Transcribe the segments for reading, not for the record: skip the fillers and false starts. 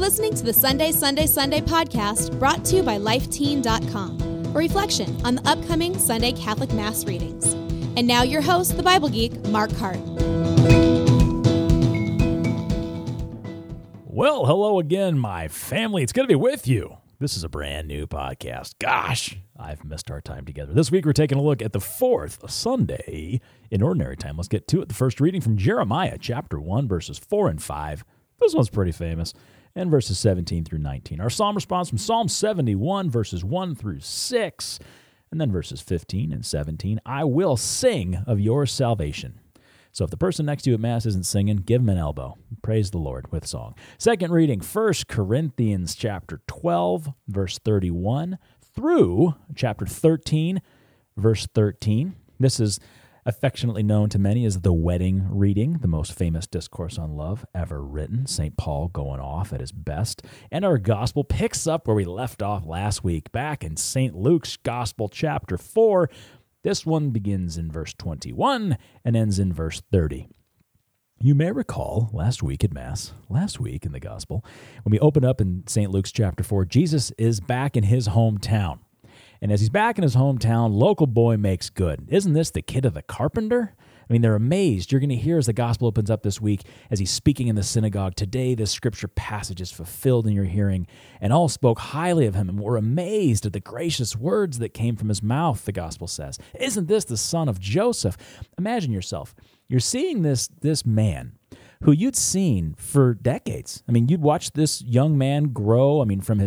listening to the Sunday podcast brought to you by LifeTeen.com, a reflection on the upcoming Sunday Catholic Mass readings. And now your host, the Bible geek, Mark Hart. Well, hello again, my family. It's good to be with you. This is a brand new podcast. Gosh, I've missed our time together. This week, we're taking a look at the fourth Sunday in Ordinary Time. Let's get to it. The first reading from Jeremiah, chapter 1, verses 4 and 5. This one's pretty famous. And verses 17 through 19. Our psalm response from Psalm 71, verses 1 through 6. And then verses 15 and 17. I will sing of your salvation. So if the person next to you at Mass isn't singing, give him an elbow. Praise the Lord with song. Second reading, 1 Corinthians chapter 12, verse 31, through chapter 13, verse 13. This is affectionately known to many as the wedding reading, the most famous discourse on love ever written. St. Paul going off at his best. And our gospel picks up where we left off last week, back in St. Luke's Gospel chapter 4. This one begins in verse 21 and ends in verse 30. You may recall last week at Mass, last week in the Gospel, when we opened up in St. Luke's chapter 4, Jesus is back in his hometown. And as he's back in his hometown, local boy makes good. Isn't this the kid of the carpenter? I mean, they're amazed. You're going to hear as the gospel opens up this week, as he's speaking in the synagogue, today this scripture passage is fulfilled in your hearing. And all spoke highly of him and were amazed at the gracious words that came from his mouth, the gospel says. Isn't this the son of Joseph? Imagine yourself. You're seeing this man who you'd seen for decades. I mean, you'd watched this young man grow. I mean, from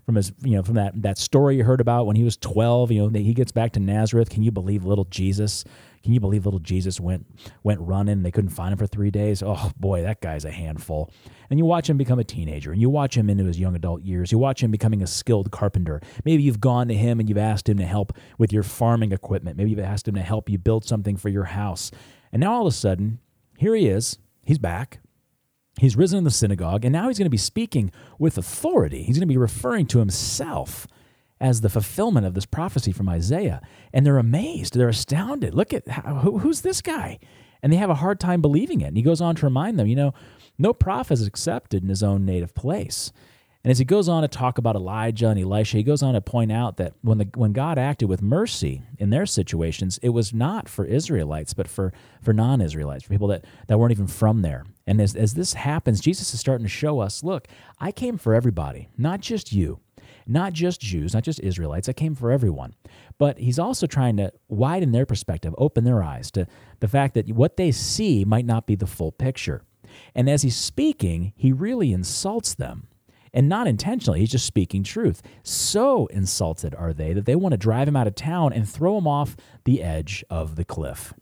that story you heard about when he was 12, he gets back to Nazareth. Can you believe little Jesus? Can you believe little Jesus went running? They couldn't find him for 3 days. Oh boy, that guy's a handful. And you watch him become a teenager, and you watch him into his young adult years. You watch him becoming a skilled carpenter. Maybe you've gone to him and you've asked him to help with your farming equipment. Maybe you've asked him to help you build something for your house. And now all of a sudden, here he is. He's back. He's risen in the synagogue, and now he's going to be speaking with authority. He's going to be referring to himself as the fulfillment of this prophecy from Isaiah. And they're amazed. They're astounded. Look at who's this guy? And they have a hard time believing it. And he goes on to remind them, no prophet is accepted in his own native place. And as he goes on to talk about Elijah and Elisha, he goes on to point out that when God acted with mercy in their situations, it was not for Israelites, but for non-Israelites, for people that weren't even from there. And as this happens, Jesus is starting to show us, look, I came for everybody, not just you, not just Jews, not just Israelites. I came for everyone. But he's also trying to widen their perspective, open their eyes to the fact that what they see might not be the full picture. And as he's speaking, he really insults them. And not intentionally, he's just speaking truth. So insulted are they that they want to drive him out of town and throw him off the edge of the cliff.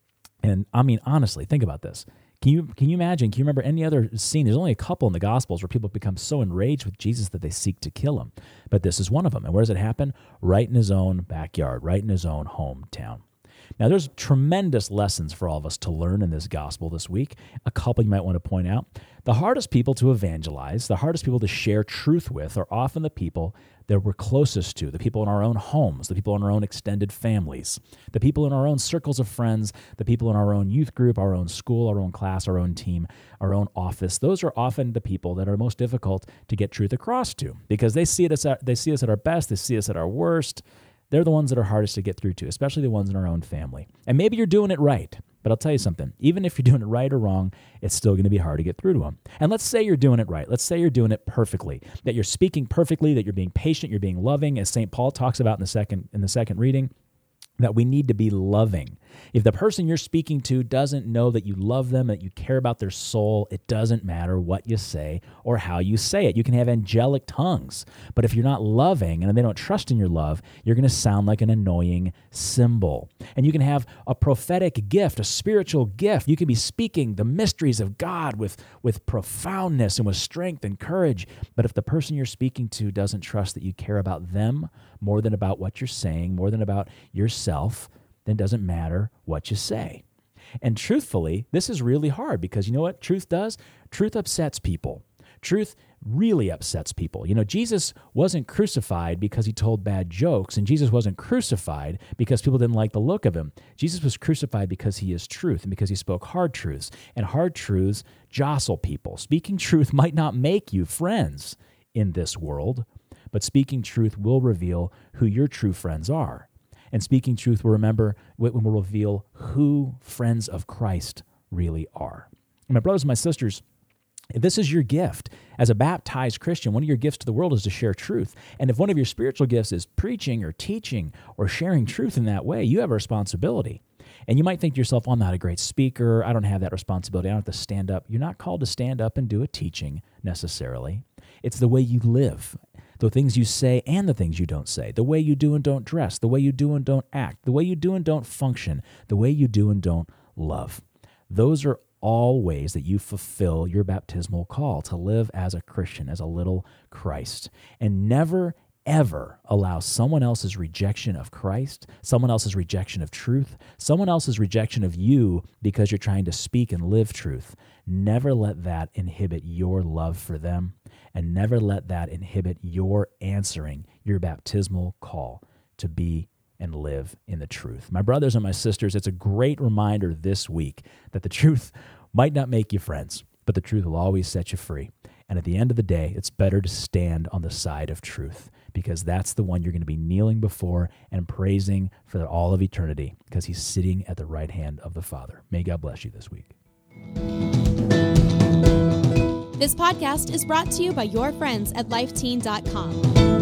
And I mean, honestly, think about this. Can you imagine, can you remember any other scene? There's only a couple in the Gospels where people become so enraged with Jesus that they seek to kill him. But this is one of them. And where does it happen? Right in his own backyard, right in his own hometown. Now, there's tremendous lessons for all of us to learn in this gospel this week. A couple you might want to point out. The hardest people to evangelize, the hardest people to share truth with are often the people that we're closest to, the people in our own homes, the people in our own extended families, the people in our own circles of friends, the people in our own youth group, our own school, our own class, our own team, our own office. Those are often the people that are most difficult to get truth across to because they see us at our best, they see us at our worst. They're the ones that are hardest to get through to, especially the ones in our own family. And maybe you're doing it right, but I'll tell you something. Even if you're doing it right or wrong, it's still going to be hard to get through to them. And let's say you're doing it right. Let's say you're doing it perfectly, that you're speaking perfectly, that you're being patient, you're being loving, as St. Paul talks about in the second reading, that we need to be loving. If the person you're speaking to doesn't know that you love them, that you care about their soul, it doesn't matter what you say or how you say it. You can have angelic tongues, but if you're not loving and they don't trust in your love, you're going to sound like an annoying cymbal. And you can have a prophetic gift, a spiritual gift. You can be speaking the mysteries of God with profoundness and with strength and courage, but if the person you're speaking to doesn't trust that you care about them more than about what you're saying, more than about yourself, then it doesn't matter what you say. And truthfully, this is really hard because you know what truth does? Truth upsets people. Truth really upsets people. You know, Jesus wasn't crucified because he told bad jokes, and Jesus wasn't crucified because people didn't like the look of him. Jesus was crucified because he is truth and because he spoke hard truths, and hard truths jostle people. Speaking truth might not make you friends in this world, but speaking truth will reveal who your true friends are. And speaking truth will reveal who friends of Christ really are. And my brothers and my sisters, this is your gift. As a baptized Christian, one of your gifts to the world is to share truth. And if one of your spiritual gifts is preaching or teaching or sharing truth in that way, you have a responsibility. And you might think to yourself, I'm not a great speaker. I don't have that responsibility. I don't have to stand up. You're not called to stand up and do a teaching necessarily. It's the way you live, the things you say and the things you don't say, the way you do and don't dress, the way you do and don't act, the way you do and don't function, the way you do and don't love. Those are all ways that you fulfill your baptismal call to live as a Christian, as a little Christ. And never, ever allow someone else's rejection of Christ, someone else's rejection of truth, someone else's rejection of you because you're trying to speak and live truth. Never let that inhibit your love for them, and never let that inhibit your answering your baptismal call to be and live in the truth. My brothers and my sisters, it's a great reminder this week that the truth might not make you friends, but the truth will always set you free. And at the end of the day, it's better to stand on the side of truth, because that's the one you're going to be kneeling before and praising for all of eternity, because he's sitting at the right hand of the Father. May God bless you this week. This podcast is brought to you by your friends at lifeteen.com.